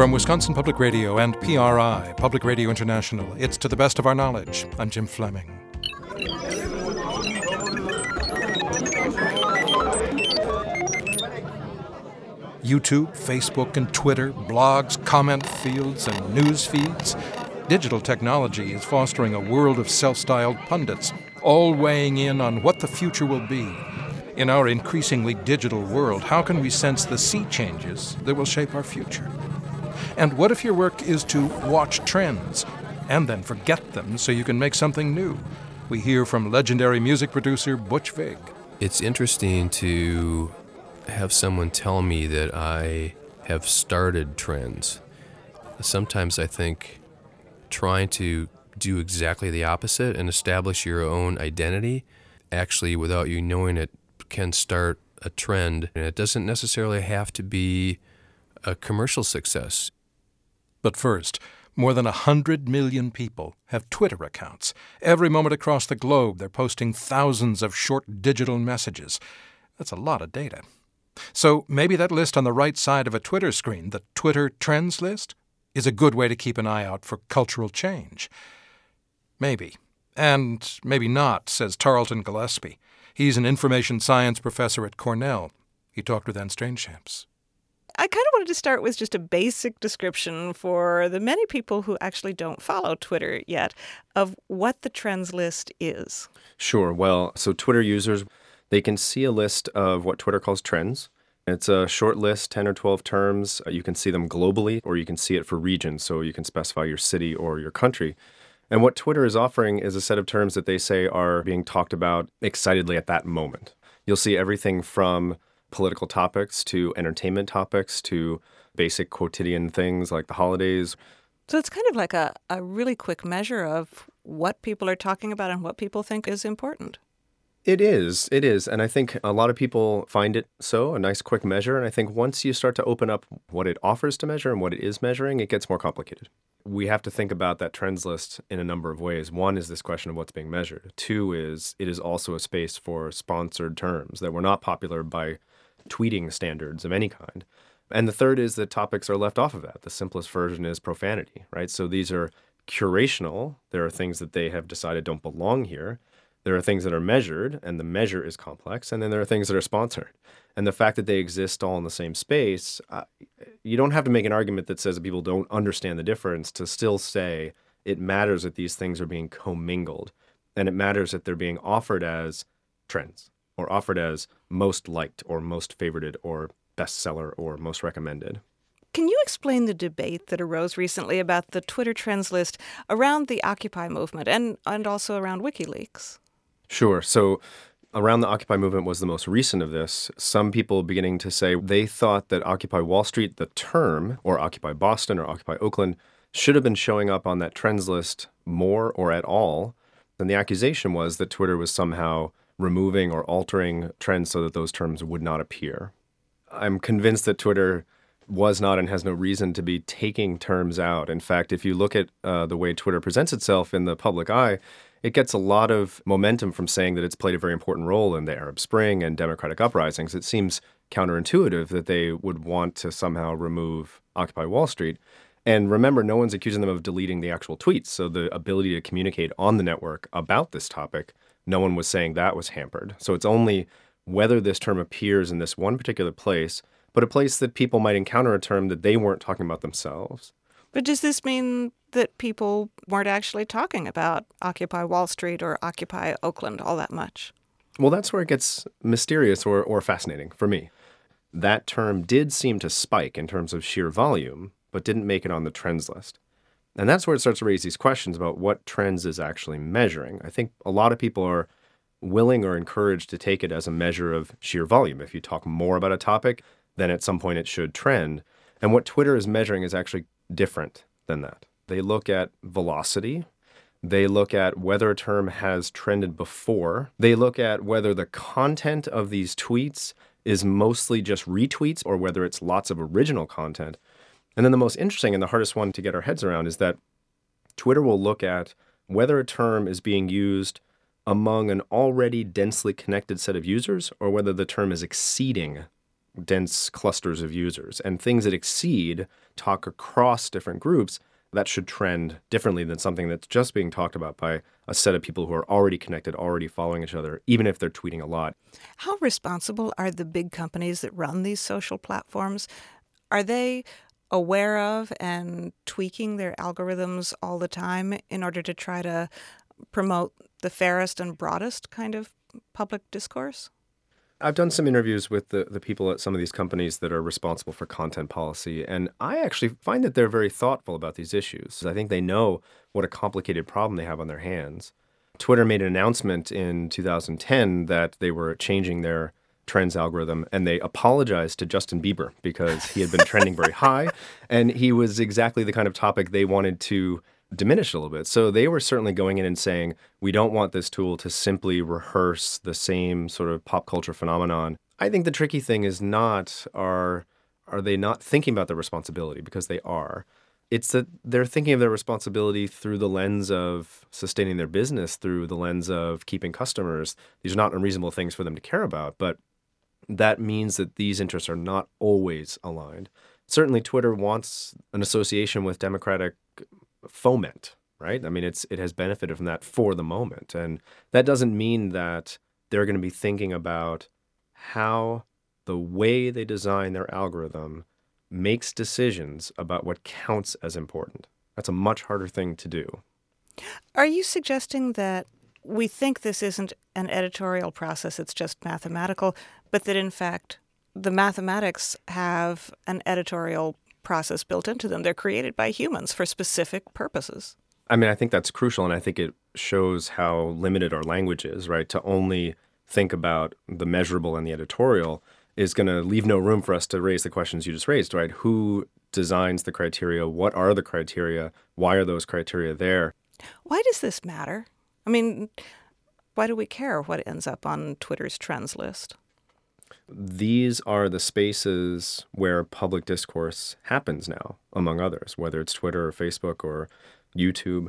From Wisconsin Public Radio and PRI, Public Radio International, it's To the Best of Our Knowledge. I'm Jim Fleming. YouTube, Facebook, and Twitter, blogs, comment fields, and news feeds. Digital technology is fostering a world of self-styled pundits, all weighing in on what the future will be. In our increasingly digital world, how can we sense the sea changes that will shape our future? And what if your work is to watch trends and then forget them so you can make something new? We hear from legendary music producer Butch Vig. It's interesting to have someone tell me that I have started trends. Sometimes I think trying to do exactly the opposite and establish your own identity, actually, without you knowing it, can start a trend. And it doesn't necessarily have to be a commercial success. But first, more than 100 million people have Twitter accounts. Every moment across the globe, they're posting thousands of short digital messages. That's a lot of data. So maybe that list on the right side of a Twitter screen, the Twitter Trends list, is a good way to keep an eye out for cultural change. Maybe. And maybe not, says Tarleton Gillespie. He's an information science professor at Cornell. He talked with Anne Strangeshamps. I kind of wanted to start with just a basic description for the many people who actually don't follow Twitter yet of what the Trends list is. Sure. Well, so Twitter users, they can see a list of what Twitter calls trends. It's a short list, 10 or 12 terms. You can see them globally, or you can see it for regions, so you can specify your city or your country. And what Twitter is offering is a set of terms that they say are being talked about excitedly at that moment. You'll see everything from political topics to entertainment topics to basic quotidian things like the holidays. So it's kind of like a really quick measure of what people are talking about and what people think is important. It is. And I think a lot of people find it so, a nice quick measure. And I think once you start to open up what it offers to measure and what it is measuring, it gets more complicated. We have to think about that trends list in a number of ways. One is this question of what's being measured. Two is it is also a space for sponsored terms that were not popular by tweeting standards of any kind. And the third is that topics are left off of that. The simplest version is profanity, right? So these are curational. There are things that they have decided don't belong here. There are things that are measured, and the measure is complex. And then there are things that are sponsored. And the fact that they exist all in the same space, you don't have to make an argument that says that people don't understand the difference to still say it matters that these things are being commingled. And it matters that they're being offered as trends, or offered as most liked or most favorited or bestseller or most recommended. Can you explain the debate that arose recently about the Twitter Trends list around the Occupy movement and also around WikiLeaks? Sure. So around the Occupy movement was the most recent of this. Some people beginning to say they thought that Occupy Wall Street, the term, or Occupy Boston or Occupy Oakland, should have been showing up on that trends list more or at all. And the accusation was that Twitter was somehow removing or altering trends so that those terms would not appear. I'm convinced that Twitter was not and has no reason to be taking terms out. In fact, if you look at the way Twitter presents itself in the public eye, it gets a lot of momentum from saying that it's played a very important role in the Arab Spring and democratic uprisings. It seems counterintuitive that they would want to somehow remove Occupy Wall Street. And remember, no one's accusing them of deleting the actual tweets. So the ability to communicate on the network about this topic, no one was saying that was hampered. So it's only whether this term appears in this one particular place, but a place that people might encounter a term that they weren't talking about themselves. But does this mean that people weren't actually talking about Occupy Wall Street or Occupy Oakland all that much? Well, that's where it gets mysterious or fascinating for me. That term did seem to spike in terms of sheer volume, but didn't make it on the trends list. And that's where it starts to raise these questions about what trends is actually measuring. I think a lot of people are willing or encouraged to take it as a measure of sheer volume. If you talk more about a topic, then at some point it should trend. And what Twitter is measuring is actually different than that. They look at velocity. They look at whether a term has trended before. They look at whether the content of these tweets is mostly just retweets or whether it's lots of original content. And then the most interesting and the hardest one to get our heads around is that Twitter will look at whether a term is being used among an already densely connected set of users or whether the term is exceeding dense clusters of users. And things that exceed talk across different groups, that should trend differently than something that's just being talked about by a set of people who are already connected, already following each other, even if they're tweeting a lot. How responsible are the big companies that run these social platforms? Are they aware of and tweaking their algorithms all the time in order to try to promote the fairest and broadest kind of public discourse? I've done some interviews with the people at some of these companies that are responsible for content policy, and I actually find that they're very thoughtful about these issues. I think they know what a complicated problem they have on their hands. Twitter made an announcement in 2010 that they were changing their trends algorithm, and they apologized to Justin Bieber because he had been trending very high, and he was exactly the kind of topic they wanted to diminish a little bit. So they were certainly going in and saying, we don't want this tool to simply rehearse the same sort of pop culture phenomenon. I think the tricky thing is not, are they not thinking about their responsibility? Because they are. It's that they're thinking of their responsibility through the lens of sustaining their business, through the lens of keeping customers. These are not unreasonable things for them to care about, but that means that these interests are not always aligned. Certainly, Twitter wants an association with democratic foment, right? I mean, it has benefited from that for the moment. And that doesn't mean that they're going to be thinking about how the way they design their algorithm makes decisions about what counts as important. That's a much harder thing to do. Are you suggesting that we think this isn't an editorial process, it's just mathematical, but that in fact the mathematics have an editorial process built into them? They're created by humans for specific purposes. I mean, I think that's crucial, and I think it shows how limited our language is, right? To only think about the measurable and the editorial is going to leave no room for us to raise the questions you just raised, right? Who designs the criteria? What are the criteria? Why are those criteria there? Why does this matter? I mean, why do we care what ends up on Twitter's trends list? These are the spaces where public discourse happens now, among others, whether it's Twitter or Facebook or YouTube.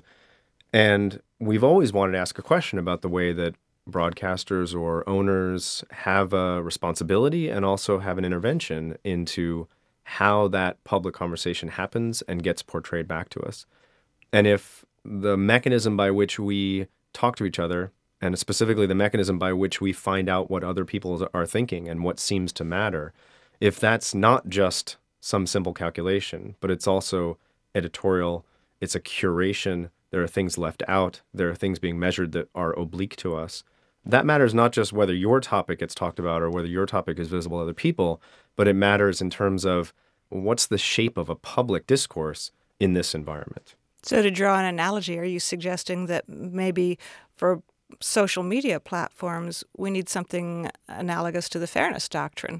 And we've always wanted to ask a question about the way that broadcasters or owners have a responsibility and also have an intervention into how that public conversation happens and gets portrayed back to us. And if the mechanism by which we talk to each other, and specifically the mechanism by which we find out what other people are thinking and what seems to matter, if that's not just some simple calculation, but it's also editorial, it's a curation, there are things left out, there are things being measured that are oblique to us, that matters not just whether your topic gets talked about or whether your topic is visible to other people, but it matters in terms of what's the shape of a public discourse in this environment. So to draw an analogy, are you suggesting that maybe for social media platforms, we need something analogous to the fairness doctrine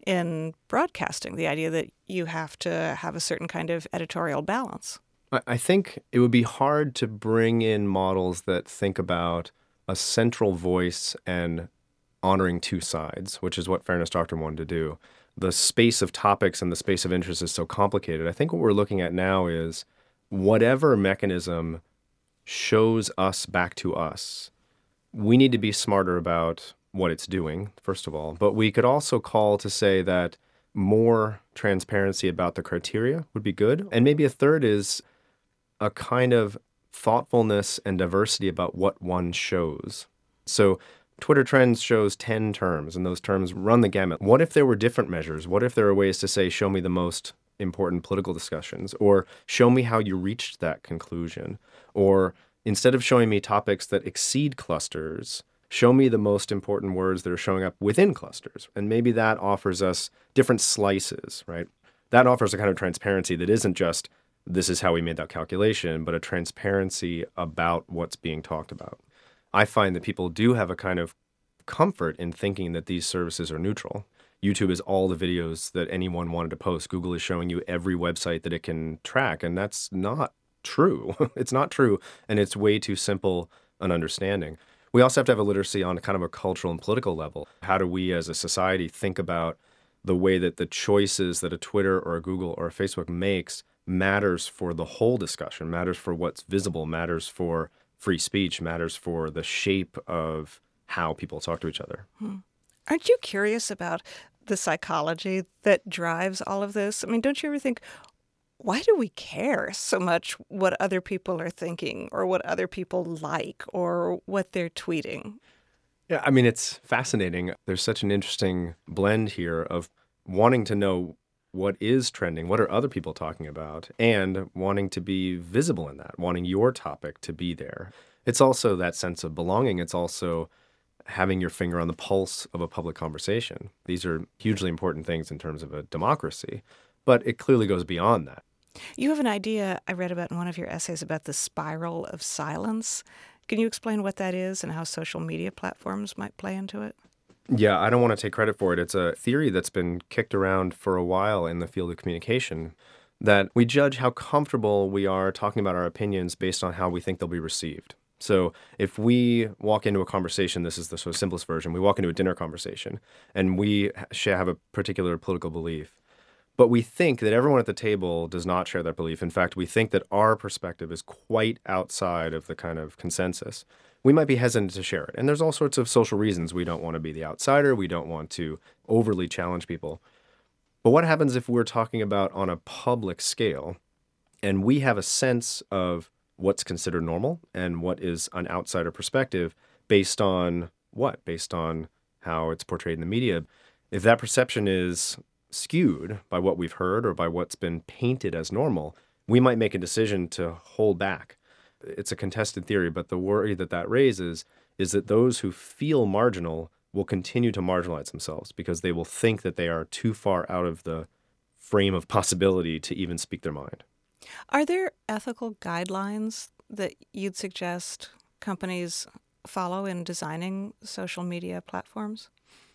in broadcasting, the idea that you have to have a certain kind of editorial balance? I think it would be hard to bring in models that think about a central voice and honoring two sides, which is what fairness doctrine wanted to do. The space of topics and the space of interest is so complicated. I think what we're looking at now is whatever mechanism shows us back to us, we need to be smarter about what it's doing, first of all. But we could also call to say that more transparency about the criteria would be good. And maybe a third is a kind of thoughtfulness and diversity about what one shows. So Twitter Trends shows 10 terms, and those terms run the gamut. What if there were different measures? What if there are ways to say, show me the most important political discussions, or show me how you reached that conclusion, or instead of showing me topics that exceed clusters, show me the most important words that are showing up within clusters. And maybe that offers us different slices, right? That offers a kind of transparency that isn't just, this is how we made that calculation, but a transparency about what's being talked about. I find that people do have a kind of comfort in thinking that these services are neutral. YouTube is all the videos that anyone wanted to post. Google is showing you every website that it can track, and that's not true. It's not true, and it's way too simple an understanding. We also have to have a literacy on kind of a cultural and political level. How do we as a society think about the way that the choices that a Twitter or a Google or a Facebook makes matters for the whole discussion, matters for what's visible, matters for free speech, matters for the shape of how people talk to each other. Aren't you curious about the psychology that drives all of this? I mean, don't you ever think, why do we care so much what other people are thinking or what other people like or what they're tweeting? Yeah, I mean, it's fascinating. There's such an interesting blend here of wanting to know what is trending, what are other people talking about, and wanting to be visible in that, wanting your topic to be there. It's also that sense of belonging. It's also having your finger on the pulse of a public conversation. These are hugely important things in terms of a democracy, but it clearly goes beyond that. You have an idea I read about in one of your essays about the spiral of silence. Can you explain what that is and how social media platforms might play into it? Yeah, I don't want to take credit for it. It's a theory that's been kicked around for a while in the field of communication, that we judge how comfortable we are talking about our opinions based on how we think they'll be received. So if we walk into a conversation, this is the sort of simplest version, we walk into a dinner conversation and we have a particular political belief, but we think that everyone at the table does not share that belief. In fact, we think that our perspective is quite outside of the kind of consensus. We might be hesitant to share it. And there's all sorts of social reasons. We don't want to be the outsider. We don't want to overly challenge people. But what happens if we're talking about on a public scale and we have a sense of what's considered normal and what is an outsider perspective based on what? Based on how it's portrayed in the media. If that perception is skewed by what we've heard or by what's been painted as normal, we might make a decision to hold back. It's a contested theory, but the worry that that raises is that those who feel marginal will continue to marginalize themselves because they will think that they are too far out of the frame of possibility to even speak their mind. Are there ethical guidelines that you'd suggest companies follow in designing social media platforms?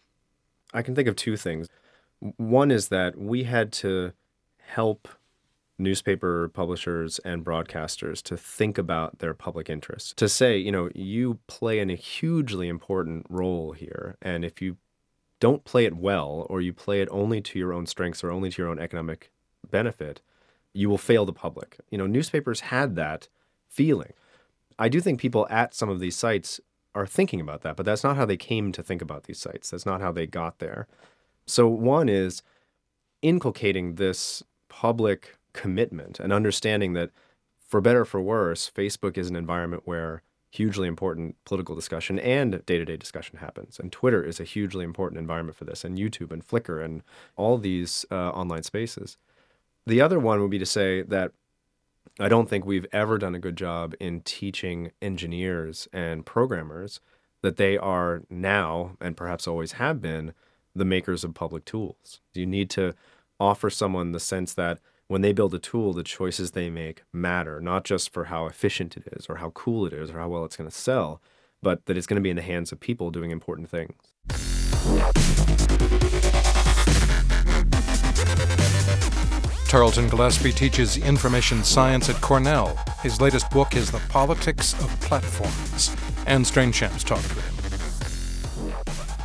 I can think of two things. One is that we had to help newspaper publishers and broadcasters to think about their public interest, to say, you play a hugely important role here. And if you don't play it well, or you play it only to your own strengths or only to your own economic benefit, you will fail the public. Newspapers had that feeling. I do think people at some of these sites are thinking about that, but that's not how they came to think about these sites. That's not how they got there. So one is inculcating this public commitment and understanding that, for better or for worse, Facebook is an environment where hugely important political discussion and day-to-day discussion happens. And Twitter is a hugely important environment for this, and YouTube and Flickr and all these online spaces. The other one would be to say that I don't think we've ever done a good job in teaching engineers and programmers that they are now, and perhaps always have been, the makers of public tools. You need to offer someone the sense that when they build a tool, the choices they make matter, not just for how efficient it is or how cool it is or how well it's going to sell, but that it's going to be in the hands of people doing important things. Tarleton Gillespie teaches information science at Cornell. His latest book is The Politics of Platforms. Anne Strainchamps talked with him.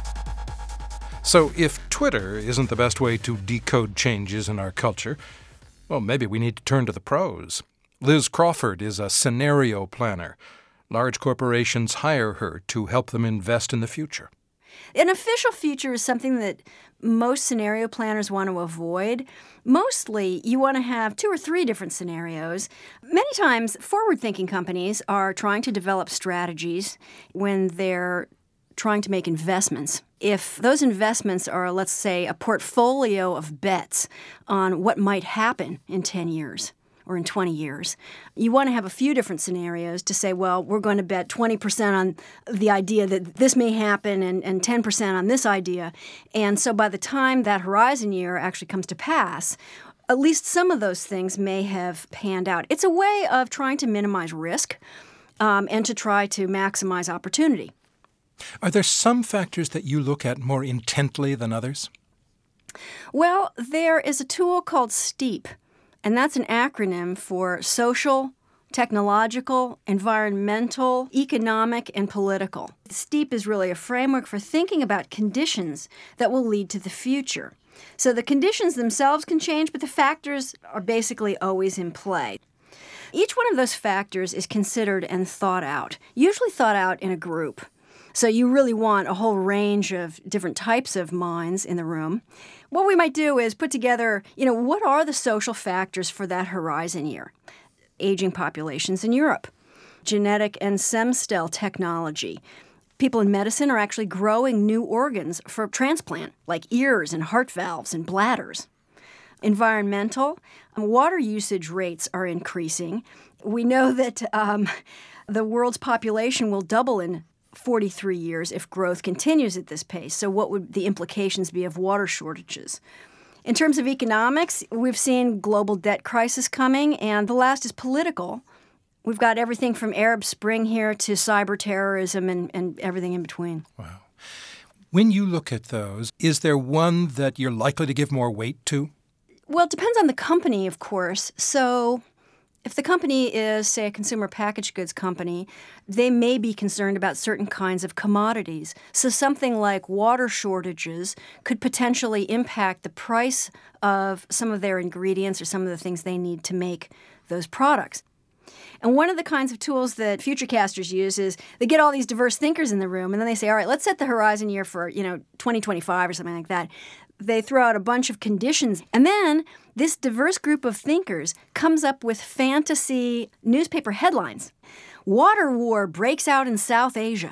So if Twitter isn't the best way to decode changes in our culture, well, maybe we need to turn to the pros. Liz Crawford is a scenario planner. Large corporations hire her to help them invest in the future. An official future is something that most scenario planners want to avoid. Mostly, you want to have 2 or 3 different scenarios. Many times, forward-thinking companies are trying to develop strategies when they're trying to make investments. If those investments are, let's say, a portfolio of bets on what might happen in 10 years or in 20 years, you want to have a few different scenarios to say, well, we're going to bet 20% on the idea that this may happen and 10% on this idea. And so by the time that horizon year actually comes to pass, at least some of those things may have panned out. It's a way of trying to minimize risk and to try to maximize opportunity. Are there some factors that you look at more intently than others? Well, there is a tool called STEEP, and that's an acronym for social, technological, environmental, economic, and political. STEEP is really a framework for thinking about conditions that will lead to the future. So the conditions themselves can change, but the factors are basically always in play. Each one of those factors is considered and thought out, usually thought out in a group. So you really want a whole range of different types of minds in the room. What we might do is put together, what are the social factors for that horizon year? Aging populations in Europe, genetic and stem cell technology. People in medicine are actually growing new organs for transplant, like ears and heart valves and bladders. Environmental, water usage rates are increasing. We know that the world's population will double in 43 years if growth continues at this pace. So what would the implications be of water shortages? In terms of economics, we've seen global debt crisis coming, and the last is political. We've got everything from Arab Spring here to cyber terrorism and everything in between. Wow. When you look at those, is there one that you're likely to give more weight to? Well, it depends on the company, of course. So if the company is, say, a consumer packaged goods company, they may be concerned about certain kinds of commodities. So something like water shortages could potentially impact the price of some of their ingredients or some of the things they need to make those products. And one of the kinds of tools that Futurecasters use is they get all these diverse thinkers in the room, and then they say, all right, let's set the horizon year for, 2025 or something like that. They throw out a bunch of conditions, and then this diverse group of thinkers comes up with fantasy newspaper headlines. Water war breaks out in South Asia.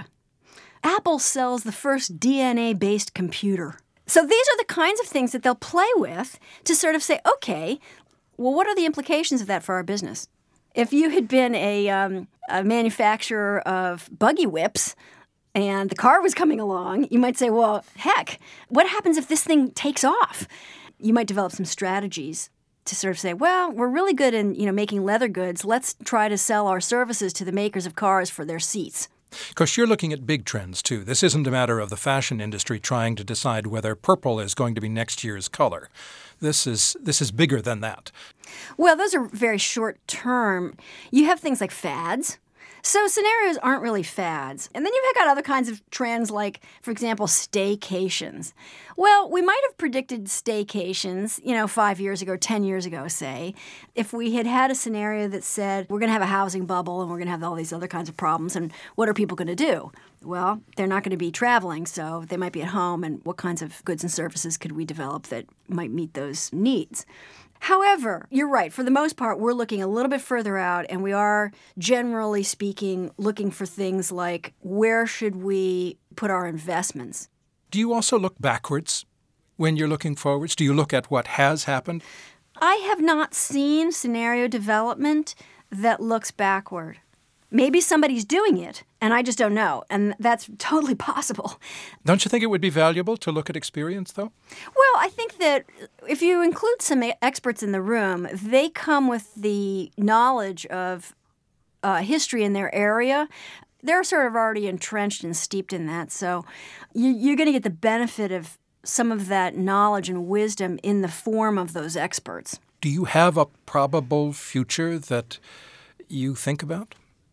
Apple sells the first DNA-based computer. So these are the kinds of things that they'll play with to sort of say, okay, well, what are the implications of that for our business? If you had been a manufacturer of buggy whips and the car was coming along, you might say, well, heck, what happens if this thing takes off? You might develop some strategies to sort of say, well, we're really good in making leather goods. Let's try to sell our services to the makers of cars for their seats. Of course, you're looking at big trends, too. This isn't a matter of the fashion industry trying to decide whether purple is going to be next year's color. This is bigger than that. Well, those are very short term. You have things like fads. So scenarios aren't really fads. And then you've got other kinds of trends like, for example, staycations. Well, we might have predicted staycations, 5 years ago, 10 years ago, say, if we had had a scenario that said we're going to have a housing bubble and we're going to have all these other kinds of problems, and what are people going to do? Well, they're not going to be traveling, so they might be at home, and what kinds of goods and services could we develop that might meet those needs? However, you're right. For the most part, we're looking a little bit further out, and we are, generally speaking, looking for things like where should we put our investments? Do you also look backwards when you're looking forwards? Do you look at what has happened? I have not seen scenario development that looks backward. Maybe somebody's doing it, and I just don't know, and that's totally possible. Don't you think it would be valuable to look at experience, though? Well, I think that if you include some experts in the room, they come with the knowledge of history in their area. They're sort of already entrenched and steeped in that, so you're going to get the benefit of some of that knowledge and wisdom in the form of those experts. Do you have a probable future that you think about?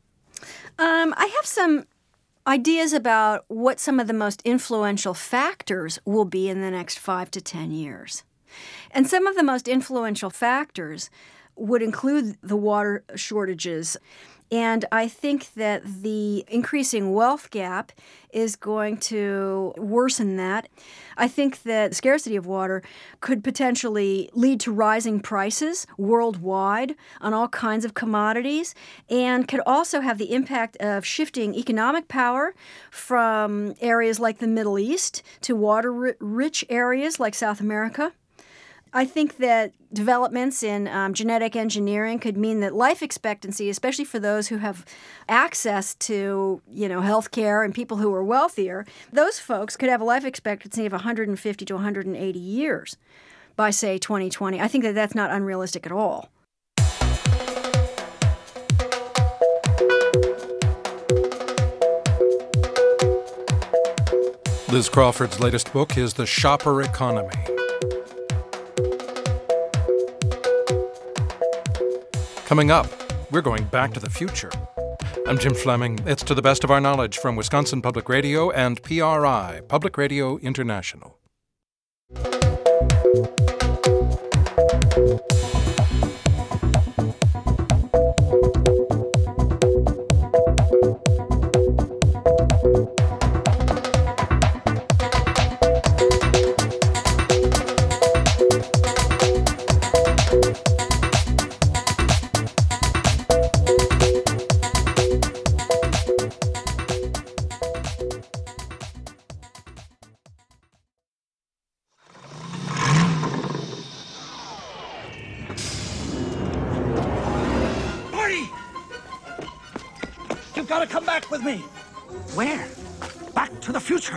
I have some ideas about what some of the most influential factors will be in the next 5 to 10 years. And some of the most influential factors would include the water shortages. And I think that the increasing wealth gap is going to worsen that. I think that the scarcity of water could potentially lead to rising prices worldwide on all kinds of commodities, and could also have the impact of shifting economic power from areas like the Middle East to water-rich areas like South America. I think that developments in genetic engineering could mean that life expectancy, especially for those who have access to, health care and people who are wealthier, those folks could have a life expectancy of 150 to 180 years by, say, 2020. I think that that's not unrealistic at all. Liz Crawford's latest book is The Shopper Economy. Coming up, we're going back to the future. I'm Jim Fleming. It's To the Best of Our Knowledge from Wisconsin Public Radio and PRI, Public Radio International. gotta come back with me. Where? Back to the future.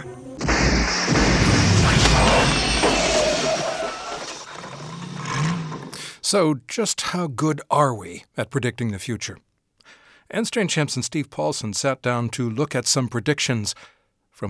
So, just how good are we at predicting the future? Anne Strange-Hempst and Steve Paulson sat down to look at some predictions from a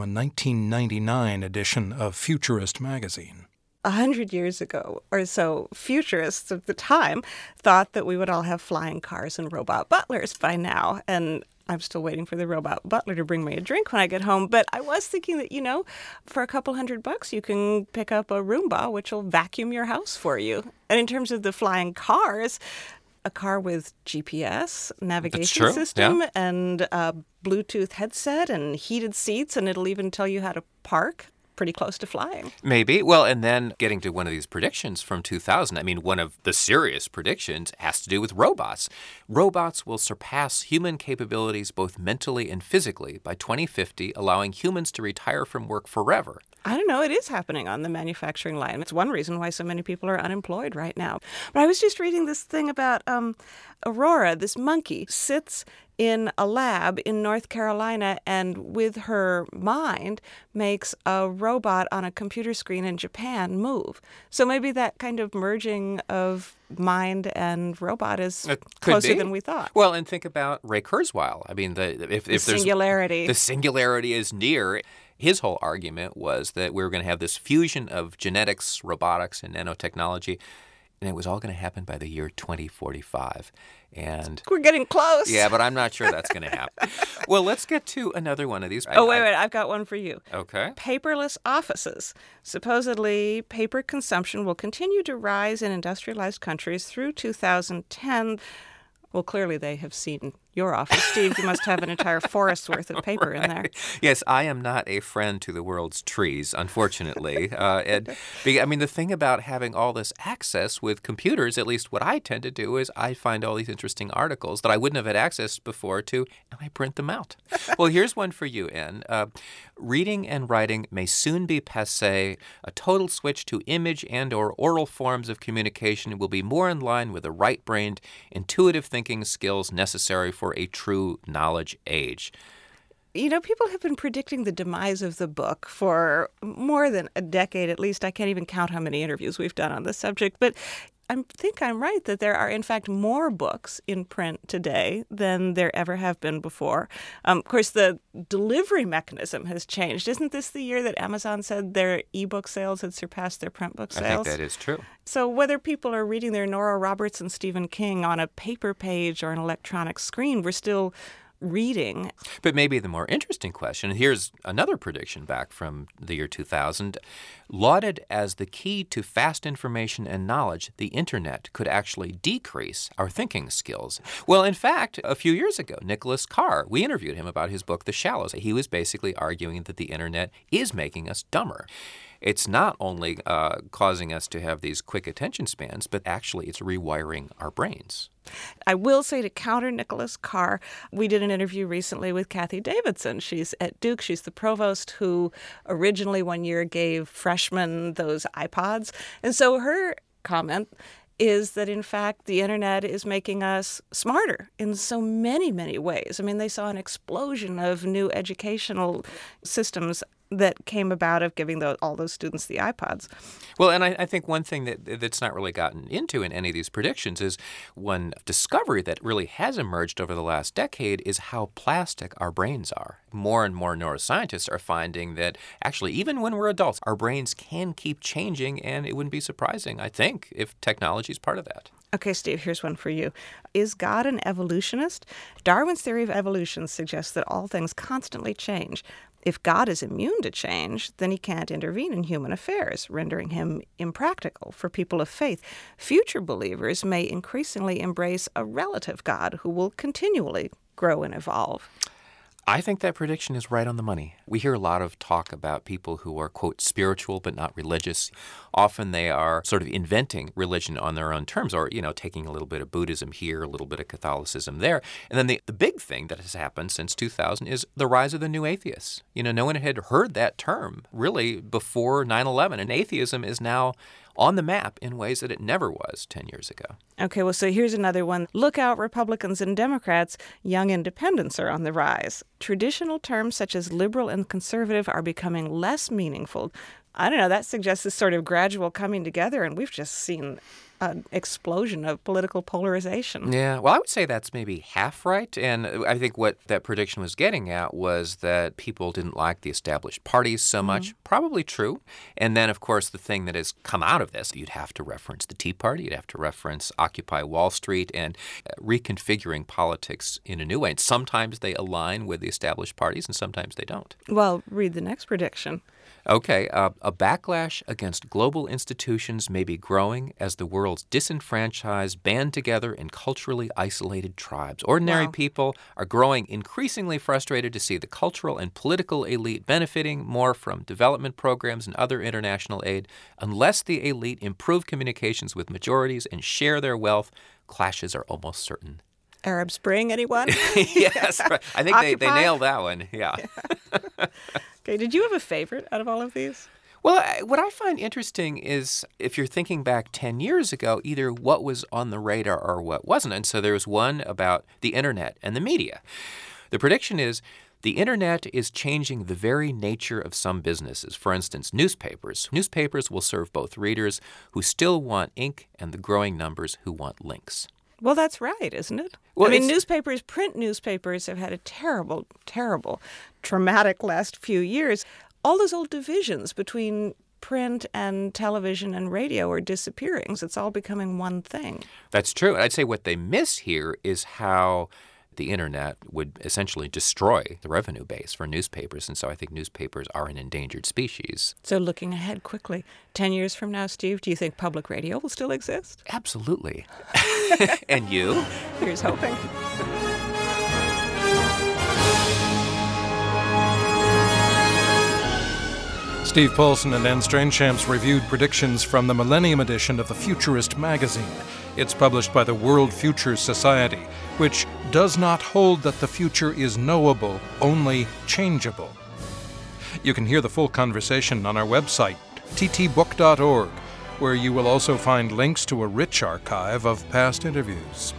1999 edition of Futurist magazine. 100 years ago or so, futurists of the time thought that we would all have flying cars and robot butlers by now. And I'm still waiting for the robot butler to bring me a drink when I get home. But I was thinking that, for a couple $100, you can pick up a Roomba, which will vacuum your house for you. And in terms of the flying cars, a car with GPS, navigation system, and a Bluetooth headset and heated seats, and it'll even tell you how to park. Pretty close to flying. Maybe. Well, and then getting to one of these predictions from 2000, one of the serious predictions has to do with robots. Robots will surpass human capabilities both mentally and physically by 2050, allowing humans to retire from work forever. I don't know. It is happening on the manufacturing line. It's one reason why so many people are unemployed right now. But I was just reading this thing about Aurora, this monkey, sits in a lab in North Carolina and with her mind makes a robot on a computer screen in Japan move. So maybe that kind of merging of mind and robot is closer than we thought. Well, and think about Ray Kurzweil. If the singularity. The singularity is near. His whole argument was that we were going to have this fusion of genetics, robotics, and nanotechnology, and it was all going to happen by the year 2045. And we're getting close. Yeah, but I'm not sure that's going to happen. Well, let's get to another one of these. Wait, I've got one for you. Okay. Paperless offices. Supposedly, paper consumption will continue to rise in industrialized countries through 2010. Well, clearly they have seen your office. Steve, you must have an entire forest's worth of paper in there. Yes, I am not a friend to the world's trees, unfortunately. The thing about having all this access with computers, at least what I tend to do is I find all these interesting articles that I wouldn't have had access before to, and I print them out. Well, here's one for you, Anne. Reading and writing may soon be passé. A total switch to image and or oral forms of communication will be more in line with the right-brained, intuitive thinking skills necessary for a true knowledge age. People have been predicting the demise of the book for more than a decade at least. I can't even count how many interviews we've done on this subject. But I think I'm right that there are, in fact, more books in print today than there ever have been before. Of course, the delivery mechanism has changed. Isn't this the year that Amazon said their e-book sales had surpassed their print book sales? I think that is true. So whether people are reading their Nora Roberts and Stephen King on a paper page or an electronic screen, we're still reading. But maybe the more interesting question, and here's another prediction back from the year 2000, lauded as the key to fast information and knowledge, the internet could actually decrease our thinking skills. Well, in fact, a few years ago, Nicholas Carr, we interviewed him about his book, The Shallows. He was basically arguing that the internet is making us dumber. It's not only causing us to have these quick attention spans, but actually it's rewiring our brains. I will say, to counter Nicholas Carr, we did an interview recently with Kathy Davidson. She's at Duke. She's the provost who originally one year gave freshmen those iPods. And so her comment is that, in fact, the internet is making us smarter in so many, many ways. They saw an explosion of new educational systems that came about of giving all those students the iPods. Well, and I think one thing that's not really gotten into in any of these predictions is one discovery that really has emerged over the last decade is how plastic our brains are. More and more neuroscientists are finding that actually, even when we're adults, our brains can keep changing, and it wouldn't be surprising, I think, if technology is part of that. Okay, Steve, here's one for you. Is God an evolutionist? Darwin's theory of evolution suggests that all things constantly change. If God is immune to change, then he can't intervene in human affairs, rendering him impractical for people of faith. Future believers may increasingly embrace a relative God who will continually grow and evolve. I think that prediction is right on the money. We hear a lot of talk about people who are, quote, spiritual but not religious. Often they are sort of inventing religion on their own terms or, taking a little bit of Buddhism here, a little bit of Catholicism there. And then the big thing that has happened since 2000 is the rise of the new atheists. No one had heard that term really before 9/11, and atheism is now on the map in ways that it never was 10 years ago. Okay, well, so here's another one. Look out, Republicans and Democrats. Young independents are on the rise. Traditional terms such as liberal and conservative are becoming less meaningful. I don't know, that suggests this sort of gradual coming together, and we've just seen an explosion of political polarization. Yeah, well, I would say that's maybe half right. And I think what that prediction was getting at was that people didn't like the established parties so much. Probably true. And then, of course, the thing that has come out of this, you'd have to reference the Tea Party, you'd have to reference Occupy Wall Street, and reconfiguring politics in a new way. And sometimes they align with the established parties, and sometimes they don't. Well, read the next prediction. Okay, a backlash against global institutions may be growing as the world's disenfranchised band together in culturally isolated tribes. Ordinary people are growing increasingly frustrated to see the cultural and political elite benefiting more from development programs and other international aid. Unless the elite improve communications with majorities and share their wealth, clashes are almost certain. Arab Spring, anyone? Yes, right. I think they nailed that one, yeah. Okay, did you have a favorite out of all of these? Well, what I find interesting is if you're thinking back 10 years ago, either what was on the radar or what wasn't. And so there was one about the internet and the media. The prediction is the internet is changing the very nature of some businesses. For instance, newspapers. Newspapers will serve both readers who still want ink and the growing numbers who want links. Well, that's right, isn't it? Well, I mean, print newspapers have had a terrible, terrible, traumatic last few years. All those old divisions between print and television and radio are disappearing. So it's all becoming one thing. That's true. I'd say what they miss here is how the internet would essentially destroy the revenue base for newspapers. And so I think newspapers are an endangered species. So looking ahead quickly, 10 years from now, Steve, do you think public radio will still exist? Absolutely. And you? Here's hoping. Steve Paulson and Anne Strainchamps reviewed predictions from the Millennium edition of the Futurist magazine. It's published by the World Futures Society, which does not hold that the future is knowable, only changeable. You can hear the full conversation on our website, ttbook.org, where you will also find links to a rich archive of past interviews.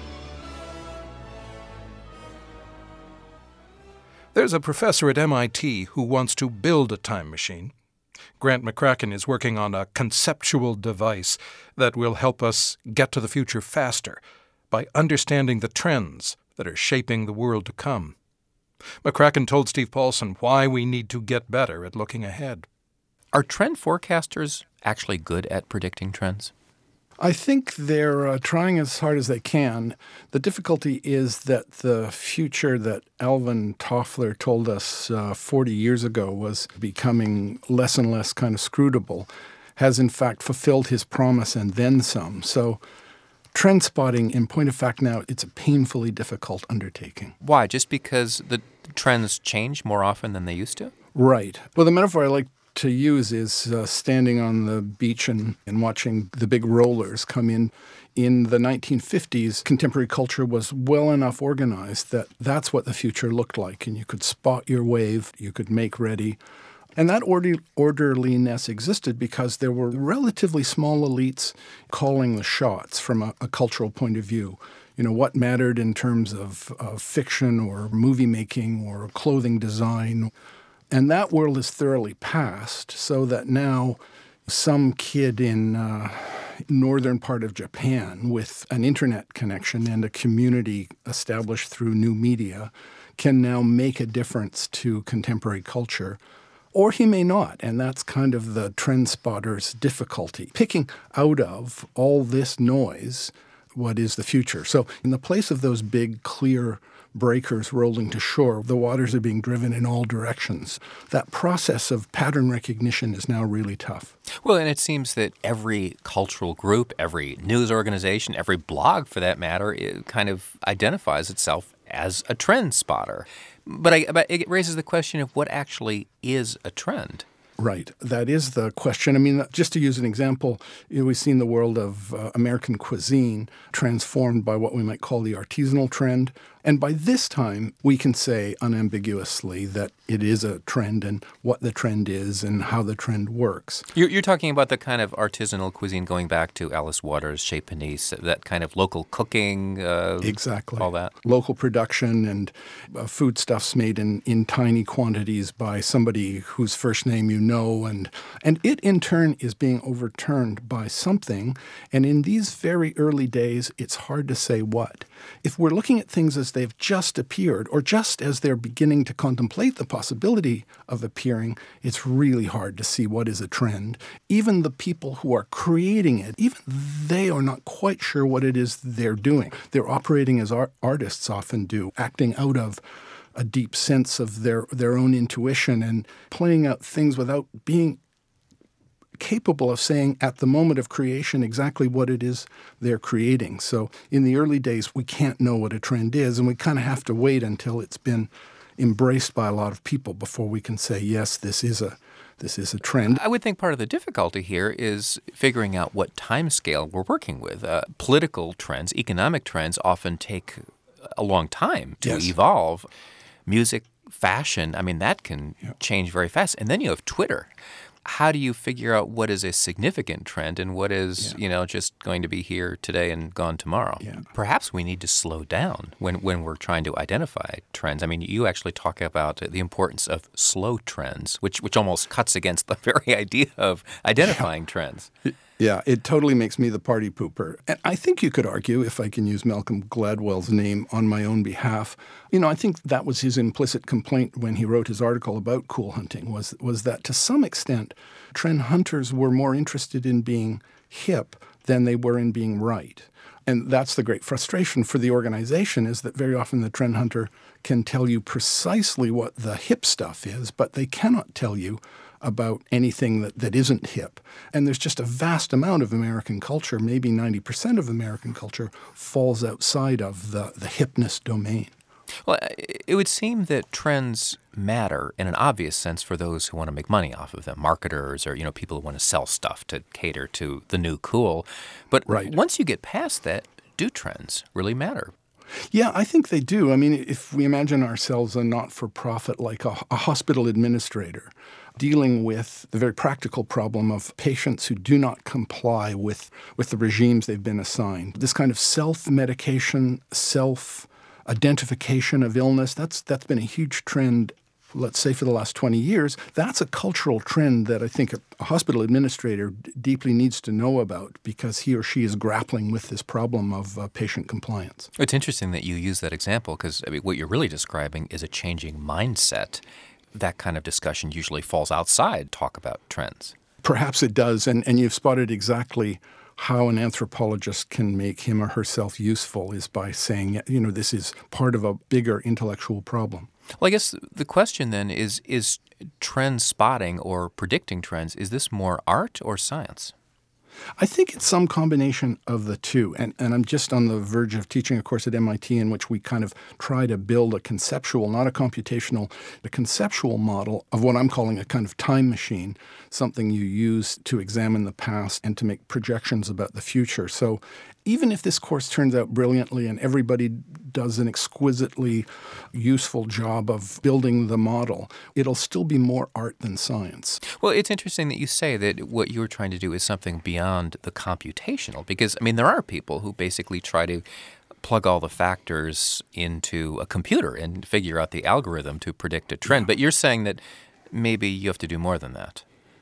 There's a professor at MIT who wants to build a time machine. Grant McCracken is working on a conceptual device that will help us get to the future faster by understanding the trends that are shaping the world to come. McCracken told Steve Paulson why we need to get better at looking ahead. Are trend forecasters actually good at predicting trends? I think they're trying as hard as they can. The difficulty is that the future that Alvin Toffler told us 40 years ago was becoming less and less kind of scrutable, has in fact fulfilled his promise and then some. So trend spotting, in point of fact now, it's a painfully difficult undertaking. Why? Just because the trends change more often than they used to? Right. Well, the metaphor I like to use is standing on the beach and watching the big rollers come in. In the 1950s, contemporary culture was well enough organized that that's what the future looked like, and you could spot your wave, you could make ready. And that orderliness existed because there were relatively small elites calling the shots from a cultural point of view. You know, what mattered in terms of fiction or movie making or clothing design. And that world is thoroughly past, so that now some kid in northern part of Japan with an internet connection and a community established through new media can now make a difference to contemporary culture. Or he may not, and that's kind of the trend spotter's difficulty. Picking out of all this noise what is the future. So in the place of those big, clear breakers rolling to shore, the waters are being driven in all directions. That process of pattern recognition is now really tough. Well, and it seems that every cultural group, every news organization, every blog for that matter, it kind of identifies itself as a trend spotter. But it raises the question of what actually is a trend. Right. That is the question. I mean, just to use an example, we've seen the world of American cuisine transformed by what we might call the artisanal trend. And by this time, we can say unambiguously that it is a trend and what the trend is and how the trend works. You're talking about the kind of artisanal cuisine going back to Alice Waters, Chez Panisse, that kind of local cooking. Exactly. All that. Local production and foodstuffs made in tiny quantities by somebody whose first name you know. And it, in turn, is being overturned by something. And in these very early days, it's hard to say what. If we're looking at things as they've just appeared or just as they're beginning to contemplate the possibility of appearing, it's really hard to see what is a trend. Even the people who are creating it, even they are not quite sure what it is they're doing. They're operating as artists often do, acting out of a deep sense of their own intuition and playing out things without being capable of saying at the moment of creation exactly what it is they're creating. So in the early days, we can't know what a trend is, and we kind of have to wait until it's been embraced by a lot of people before we can say, yes, this is a trend. I would think part of the difficulty here is figuring out what time scale we're working with. Political trends, economic trends often take a long time to evolve. Music, fashion, I mean, that can change very fast. And then you have Twitter. How do you figure out what is a significant trend and what is, just going to be here today and gone tomorrow? Yeah. Perhaps we need to slow down when we're trying to identify trends. I mean, you actually talk about the importance of slow trends, which almost cuts against the very idea of identifying trends. Yeah, it totally makes me the party pooper. And I think you could argue, if I can use Malcolm Gladwell's name on my own behalf, I think that was his implicit complaint when he wrote his article about cool hunting, was that to some extent, trend hunters were more interested in being hip than they were in being right. And that's the great frustration for the organization, is that very often the trend hunter can tell you precisely what the hip stuff is, but they cannot tell you about anything that isn't hip. And there's just a vast amount of American culture, maybe 90% of American culture, falls outside of the hipness domain. Well, it would seem that trends matter in an obvious sense for those who want to make money off of them, marketers or people who want to sell stuff to cater to the new cool. But once you get past that, do trends really matter? Yeah, I think they do. I mean, if we imagine ourselves a not-for-profit like a hospital administrator dealing with the very practical problem of patients who do not comply with the regimes they've been assigned, this kind of self-medication, self-identification of illness, that's been a huge trend, let's say, for the last 20 years. That's a cultural trend that I think a hospital administrator deeply needs to know about, because he or she is grappling with this problem of patient compliance. It's interesting that you use that example, because what you're really describing is a changing mindset. That kind of discussion usually falls outside talk about trends. Perhaps it does, and you've spotted exactly how an anthropologist can make him or herself useful, is by saying, this is part of a bigger intellectual problem. Well, I guess the question then is trend spotting or predicting trends, is this more art or science? I think it's some combination of the two. And I'm just on the verge of teaching a course at MIT in which we kind of try to build a conceptual, not a computational, a conceptual model of what I'm calling a kind of time machine, something you use to examine the past and to make projections about the future. So even if this course turns out brilliantly and everybody does an exquisitely useful job of building the model, it'll still be more art than science. Well, it's interesting that you say that what you're trying to do is something beyond the computational, because, there are people who basically try to plug all the factors into a computer and figure out the algorithm to predict a trend. But you're saying that maybe you have to do more than that.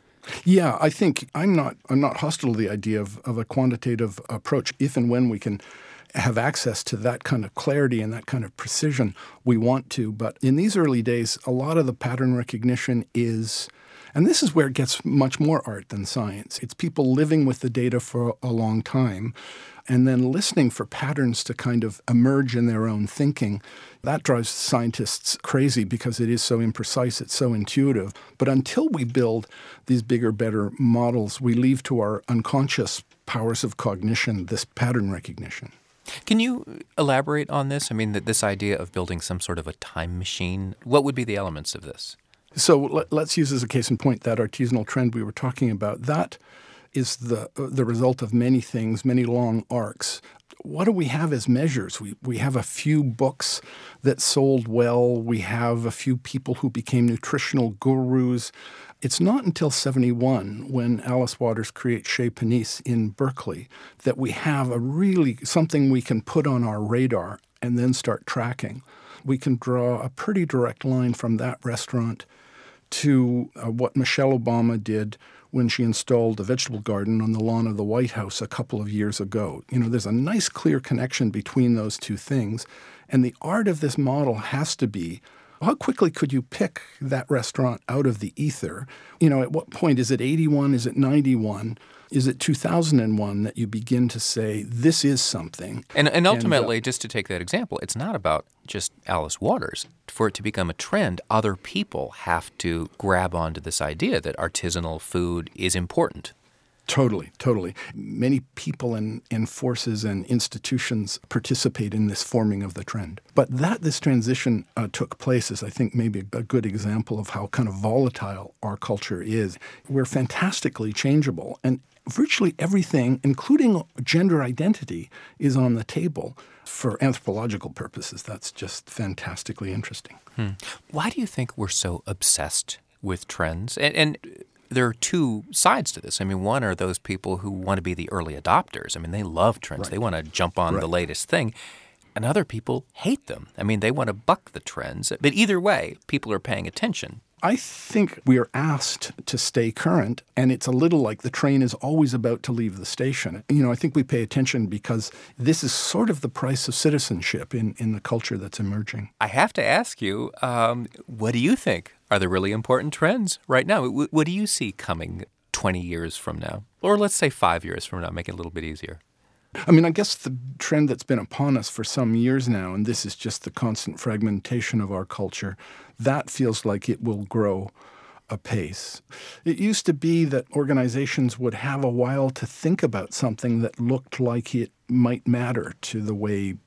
Yeah, I think I'm not hostile to the idea of a quantitative approach if and when we can have access to that kind of clarity and that kind of precision. We want to. But in these early days, a lot of the pattern recognition is, and this is where it gets much more art than science. It's people living with the data for a long time and then listening for patterns to kind of emerge in their own thinking. That drives scientists crazy because it is so imprecise, it's so intuitive. But until we build these bigger, better models, we leave to our unconscious powers of cognition this pattern recognition. Can you elaborate on this? This idea of building some sort of a time machine, what would be the elements of this? So let's use as a case in point that artisanal trend we were talking about. That is the result of many things, many long arcs. what do we have as measures? We have a few books that sold well. We have a few people who became nutritional gurus. It's not until 1971, when Alice Waters creates Chez Panisse in Berkeley, that we have something we can put on our radar and then start tracking. We can draw a pretty direct line from that restaurant to what Michelle Obama did when she installed a vegetable garden on the lawn of the White House a couple of years ago. There's a nice, clear connection between those two things. And the art of this model has to be, how quickly could you pick that restaurant out of the ether? At what point? Is it 81? Is it 91? Is it 2001 that you begin to say, this is something? And ultimately, just to take that example, it's not about just Alice Waters. For it to become a trend, other people have to grab onto this idea that artisanal food is important. Totally, totally. Many people and forces and institutions participate in this forming of the trend. But this transition took place is, I think, maybe a good example of how kind of volatile our culture is. We're fantastically changeable, and virtually everything, including gender identity, is on the table. For anthropological purposes, that's just fantastically interesting. Why do you think we're so obsessed with trends? And there are two sides to this. I mean, one are those people who want to be the early adopters. I mean, they love trends. Right. They want to jump on the latest thing. And other people hate them. I mean, they want to buck the trends. But either way, people are paying attention. I think we are asked to stay current, and it's a little like the train is always about to leave the station. I think we pay attention because this is sort of the price of citizenship in the culture that's emerging. I have to ask you, what do you think are the really important trends right now? What do you see coming 20 years from now? Or let's say 5 years from now, make it a little bit easier. I mean, I guess the trend that's been upon us for some years now, and this is just the constant fragmentation of our culture, that feels like it will grow apace. It used to be that organizations would have a while to think about something that looked like it might matter to the way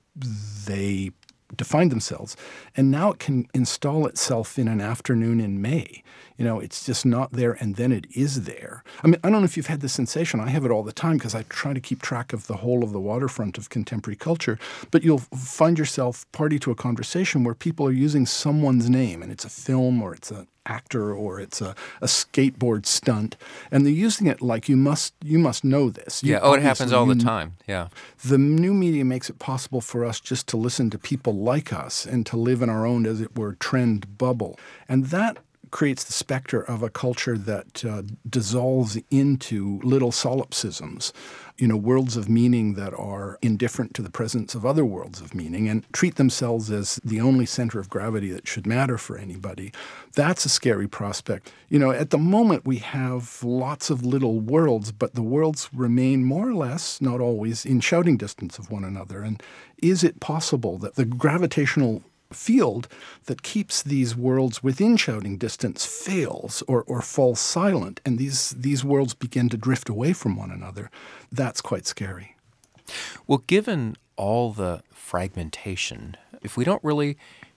they define themselves. And now it can install itself in an afternoon in May. It's just not there, and then it is there. I mean, I don't know if you've had this sensation. I have it all the time because I try to keep track of the whole of the waterfront of contemporary culture. But you'll find yourself party to a conversation where people are using someone's name, and it's a film or it's an actor or it's a skateboard stunt, and they're using it like you must know this. It happens all the time. Yeah. The new media makes it possible for us just to listen to people like us and to live in our own, as it were, trend bubble. And that creates the specter of a culture that dissolves into little solipsisms, worlds of meaning that are indifferent to the presence of other worlds of meaning and treat themselves as the only center of gravity that should matter for anybody. That's a scary prospect. At the moment we have lots of little worlds, but the worlds remain more or less, not always, in shouting distance of one another. And is it possible that the gravitational field that keeps these worlds within shouting distance fails or falls silent, and these worlds begin to drift away from one another? That's quite scary. Well, given all the fragmentation, if we don't really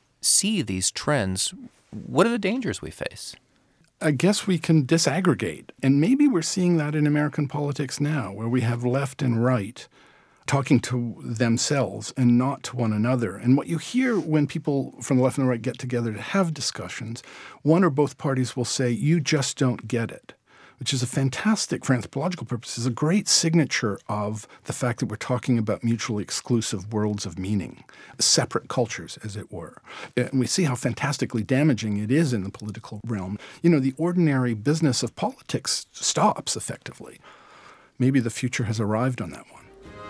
see these trends, what are the dangers we face? I guess we can disaggregate, and maybe we're seeing that in American politics now, where we have left and right talking to themselves and not to one another. And what you hear when people from the left and the right get together to have discussions, one or both parties will say, you just don't get it, which is a fantastic, for anthropological purposes, a great signature of the fact that we're talking about mutually exclusive worlds of meaning, separate cultures, as it were. And we see how fantastically damaging it is in the political realm. The ordinary business of politics stops, effectively. Maybe the future has arrived on that one.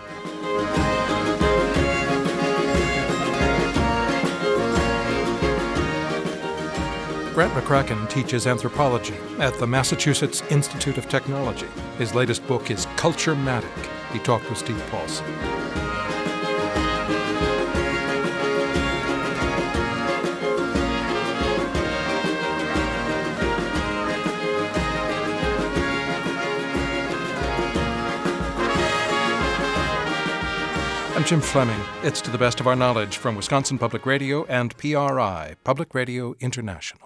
Grant McCracken teaches anthropology at the Massachusetts Institute of Technology. His latest book is Culture-matic. He talked with Steve Paulson. I'm Jim Fleming. It's To the Best of Our Knowledge from Wisconsin Public Radio and PRI, Public Radio International.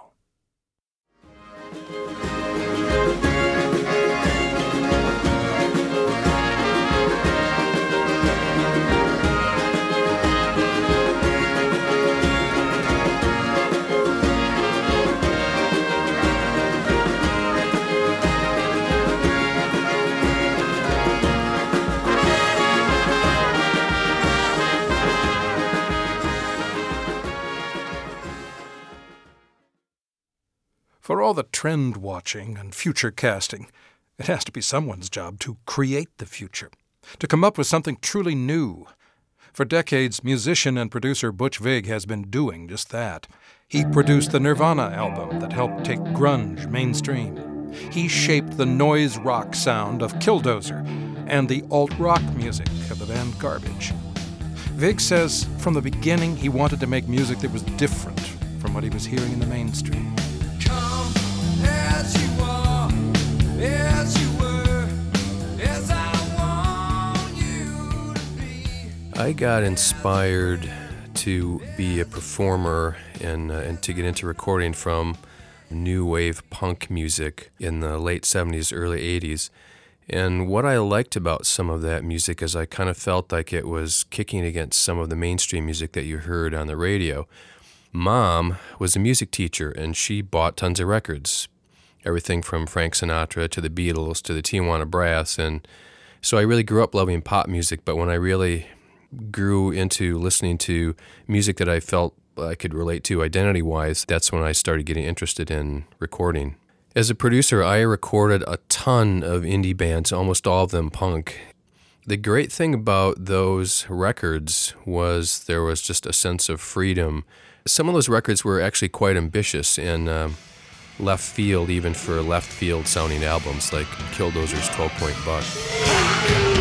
For all the trend watching and future casting, it has to be someone's job to create the future, to come up with something truly new. For decades, musician and producer Butch Vig has been doing just that. He produced the Nirvana album that helped take grunge mainstream. He shaped the noise rock sound of Killdozer and the alt-rock music of the band Garbage. Vig says from the beginning he wanted to make music that was different from what he was hearing in the mainstream. Come as you are, as you were, as I want you to be. I got inspired to be a performer and to get into recording from new wave punk music in the late 70s, early 80s. And what I liked about some of that music is I kind of felt like it was kicking against some of the mainstream music that you heard on the radio. Mom was a music teacher, and she bought tons of records, everything from Frank Sinatra to the Beatles to the Tijuana Brass. And so I really grew up loving pop music, but when I really grew into listening to music that I felt I could relate to identity-wise, that's when I started getting interested in recording. As a producer, I recorded a ton of indie bands, almost all of them punk. The great thing about those records was there was just a sense of freedom. Some of those records were actually quite ambitious and left field, even for left field sounding albums like Killdozer's 12-Point Buck.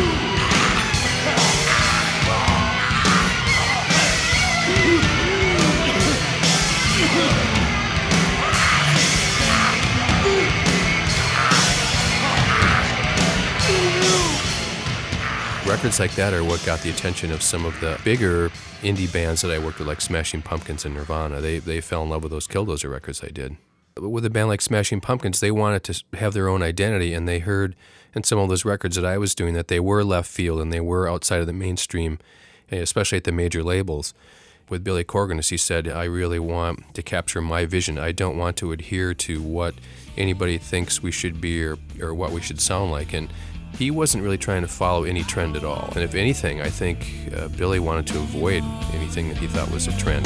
Records like that are what got the attention of some of the bigger indie bands that I worked with, like Smashing Pumpkins and Nirvana. They fell in love with those Killdozer records I did. But with a band like Smashing Pumpkins, they wanted to have their own identity, and they heard in some of those records that I was doing that they were left field and they were outside of the mainstream, especially at the major labels. With Billy Corgan, as he said, I really want to capture my vision. I don't want to adhere to what anybody thinks we should be or what we should sound like. And he wasn't really trying to follow any trend at all. And if anything, I think Billy wanted to avoid anything that he thought was a trend.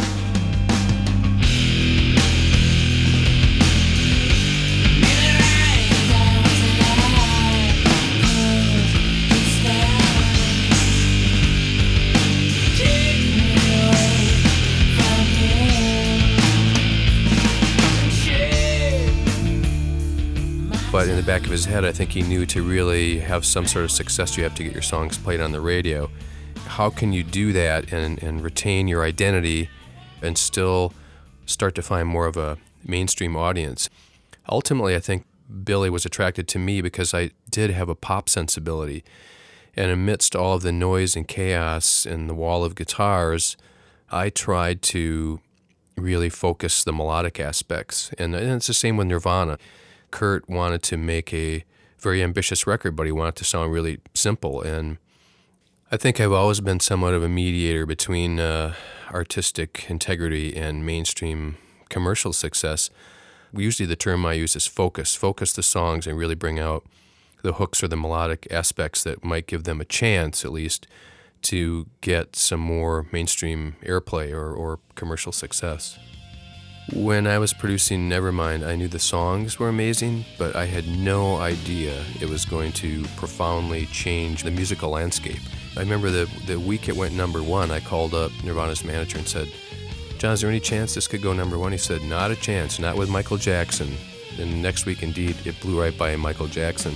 But in the back of his head, I think he knew to really have some sort of success, you have to get your songs played on the radio. How can you do that and retain your identity and still start to find more of a mainstream audience? Ultimately, I think Billy was attracted to me because I did have a pop sensibility. And amidst all of the noise and chaos and the wall of guitars, I tried to really focus the melodic aspects. And it's the same with Nirvana. Kurt wanted to make a very ambitious record, but he wanted to sound really simple. And I think I've always been somewhat of a mediator between artistic integrity and mainstream commercial success. Usually the term I use is focus. Focus the songs and really bring out the hooks or the melodic aspects that might give them a chance, at least, to get some more mainstream airplay or commercial success. When I was producing Nevermind, I knew the songs were amazing, but I had no idea it was going to profoundly change the musical landscape. I remember the week it went number one, I called up Nirvana's manager and said, "John, is there any chance this could go number one?" He said, "Not a chance, not with Michael Jackson." And the next week, indeed, it blew right by Michael Jackson.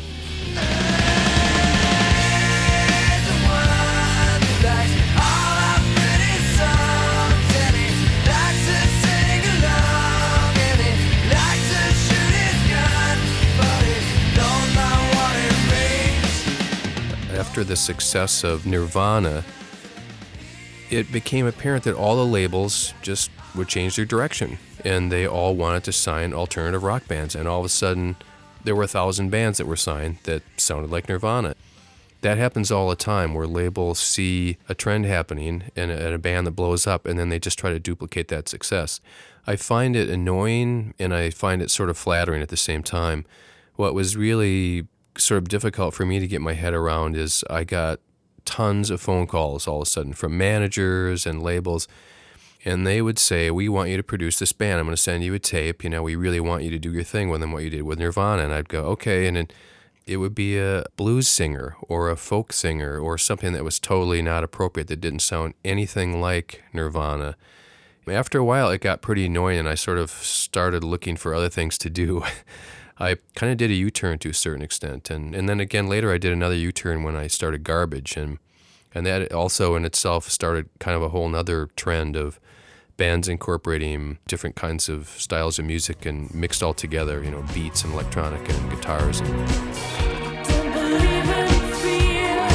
After the success of Nirvana, it became apparent that all the labels just would change their direction, and they all wanted to sign alternative rock bands, and all of a sudden there were 1,000 bands that were signed that sounded like Nirvana. That happens all the time, where labels see a trend happening and a band that blows up, and then they just try to duplicate that success. I find it annoying, and I find it sort of flattering at the same time. What was really sort of difficult for me to get my head around is I got tons of phone calls all of a sudden from managers and labels, And they would say, we want you to produce this band. I'm going to send you a tape. We really want you to do your thing with them, what you did with Nirvana. And I'd go, okay. And then it would be a blues singer or a folk singer or something that was totally not appropriate, that didn't sound anything like Nirvana. After a while, it got pretty annoying, and I sort of started looking for other things to do. I kind of did a U-turn to a certain extent. And then again, later I did another U-turn when I started Garbage. And that also in itself started kind of a whole nother trend of bands incorporating different kinds of styles of music and mixed all together, beats and electronic and guitars. Don't believe in fear.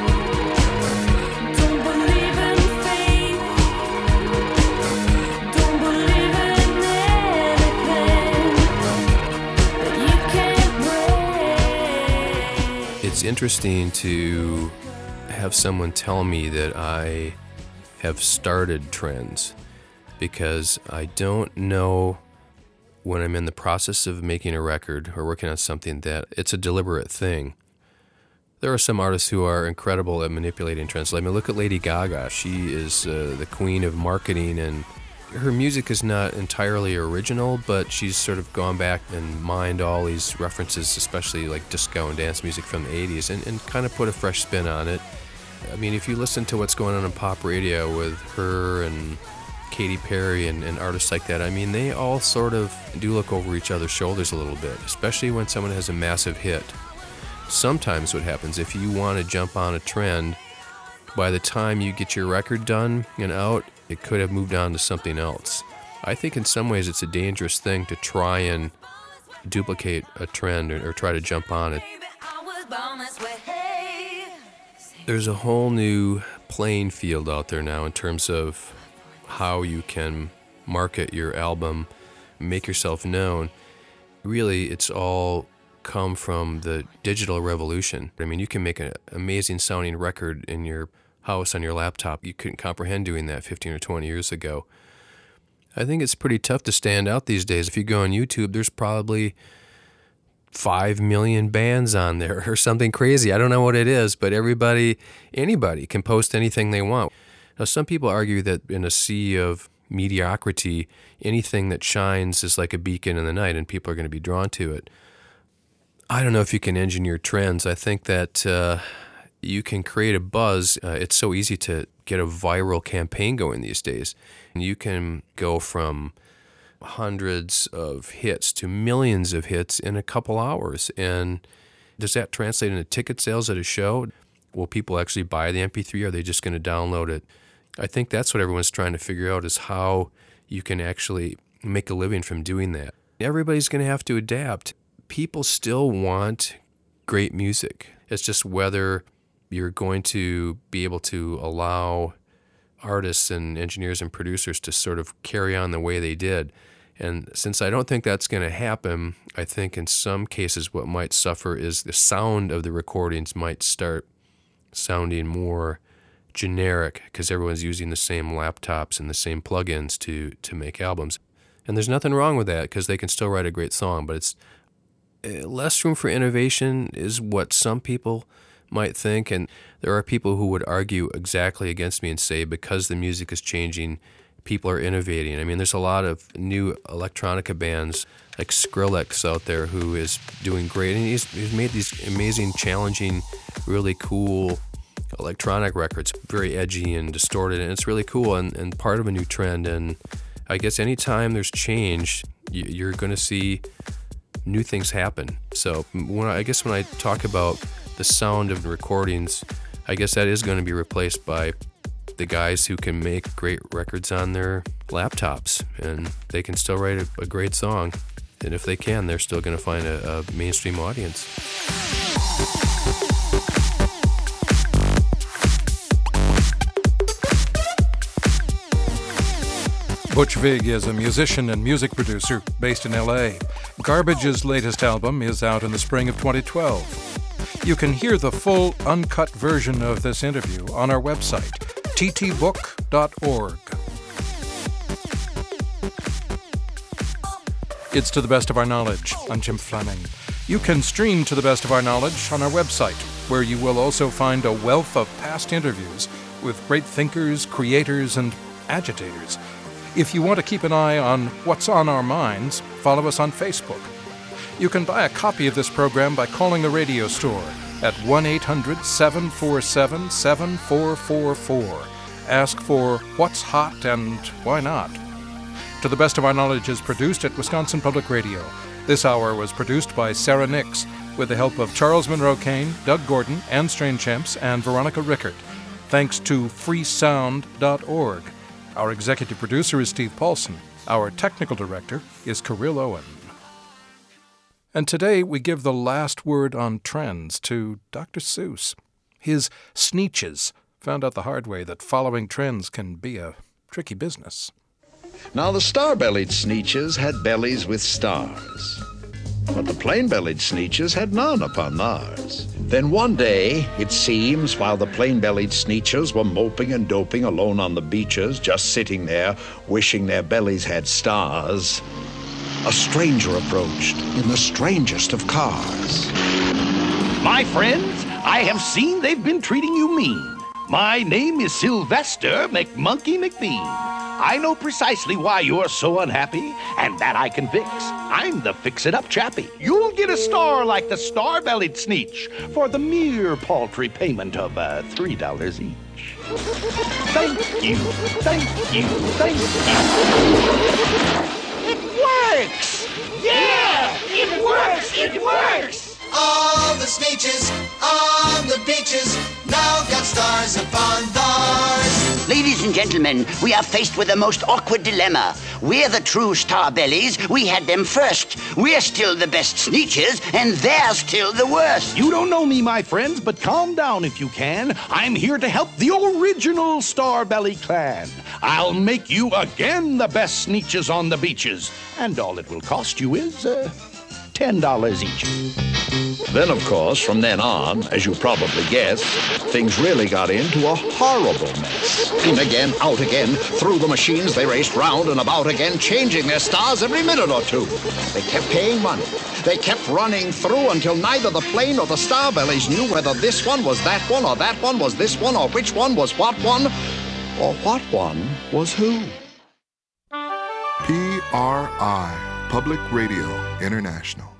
Don't believe in faith. Don't believe in anything that you can't break. It's interesting to have someone tell me that I have started trends, because I don't know when I'm in the process of making a record or working on something that it's a deliberate thing. There are some artists who are incredible at manipulating trends. Look at Lady Gaga. She is the queen of marketing, and her music is not entirely original, but she's sort of gone back and mined all these references, especially like disco and dance music from the 80s, and kind of put a fresh spin on it. I mean, if you listen to what's going on pop radio with her and Katy Perry and artists like that, I mean, they all sort of do look over each other's shoulders a little bit, especially when someone has a massive hit. Sometimes what happens, if you want to jump on a trend, by the time you get your record done and out, it could have moved on to something else. I think in some ways it's a dangerous thing to try and duplicate a trend or try to jump on it. There's a whole new playing field out there now in terms of how you can market your album, make yourself known. Really, it's all come from the digital revolution. I mean, you can make an amazing sounding record in your house on your laptop. You couldn't comprehend doing that 15 or 20 years ago. I think it's pretty tough to stand out these days. If you go on YouTube, there's probably 5 million bands on there or something crazy. I don't know what it is, but anybody can post anything they want. Now, some people argue that in a sea of mediocrity, anything that shines is like a beacon in the night, and people are going to be drawn to it. I don't know if you can engineer trends. I think that you can create a buzz. It's so easy to get a viral campaign going these days. And you can go from hundreds of hits to millions of hits in a couple hours. And does that translate into ticket sales at a show? Will people actually buy the MP3? Or are they just going to download it? I think that's what everyone's trying to figure out, is how you can actually make a living from doing that. Everybody's going to have to adapt. People still want great music. It's just whether you're going to be able to allow artists and engineers and producers to sort of carry on the way they did. And since I don't think that's going to happen, I think in some cases what might suffer is the sound of the recordings might start sounding more generic because everyone's using the same laptops and the same plugins to make albums. And there's nothing wrong with that, because they can still write a great song, but it's less room for innovation is what some people might think. And there are people who would argue exactly against me and say, because the music is changing, people are innovating. I mean, there's a lot of new electronica bands like Skrillex out there who is doing great. And he's made these amazing, challenging, really cool electronic records, very edgy and distorted, and it's really cool and part of a new trend. And I guess anytime there's change, you're going to see new things happen. So when I talk about the sound of the recordings, I guess that is going to be replaced by the guys who can make great records on their laptops, and they can still write a great song. And if they can, they're still going to find a mainstream audience. Butch Vig is a musician and music producer based in L.A. Garbage's latest album is out in the spring of 2012. You can hear the full, uncut version of this interview on our website, ttbook.org. It's To the Best of Our Knowledge. I'm Jim Fleming. You can stream To the Best of Our Knowledge on our website, where you will also find a wealth of past interviews with great thinkers, creators, and agitators. If you want to keep an eye on what's on our minds, follow us on Facebook. You can buy a copy of this program by calling the radio store at 1-800-747-7444. Ask for What's Hot and Why Not. To the Best of Our Knowledge is produced at Wisconsin Public Radio. This hour was produced by Sarah Nix with the help of Charles Monroe Kane, Doug Gordon, Anne Strainchamps, and Veronica Rickert. Thanks to freesound.org. Our executive producer is Steve Paulson. Our technical director is Kirill Owen. And today we give the last word on trends to Dr. Seuss. His Sneetches found out the hard way that following trends can be a tricky business. Now the star-bellied Sneetches had bellies with stars, but the plain-bellied Sneetches had none upon theirs. Then one day, it seems, while the plain-bellied Sneetches were moping and doping alone on the beaches, just sitting there, wishing their bellies had stars, a stranger approached in the strangest of cars. My friends, I have seen they've been treating you mean. My name is Sylvester McMonkey McBean. I know precisely why you're so unhappy, and that I can fix. I'm the fix-it-up chappie. You'll get a star like the star-bellied Sneetch for the mere paltry payment of $3 each. Thank you, thank you, thank you. It works! Yeah! It works! It works! All the Sneetches on the beaches now got stars upon theirs. Ladies and gentlemen, we are faced with a most awkward dilemma. We're the true star bellies. We had them first. We're still the best Sneetches, and they're still the worst. You don't know me, my friends, but calm down if you can. I'm here to help the original Starbelly clan. I'll make you again the best Sneetches on the beaches. And all it will cost you is, $10 each. Then, of course, from then on, as you probably guessed, things really got into a horrible mess. In again, out again, through the machines they raced round and about again, changing their stars every minute or two. They kept paying money. They kept running through until neither the plane or the starbellies knew whether this one was that one, or that one was this one, or which one was what one, or what one was who. PRI, Public Radio International.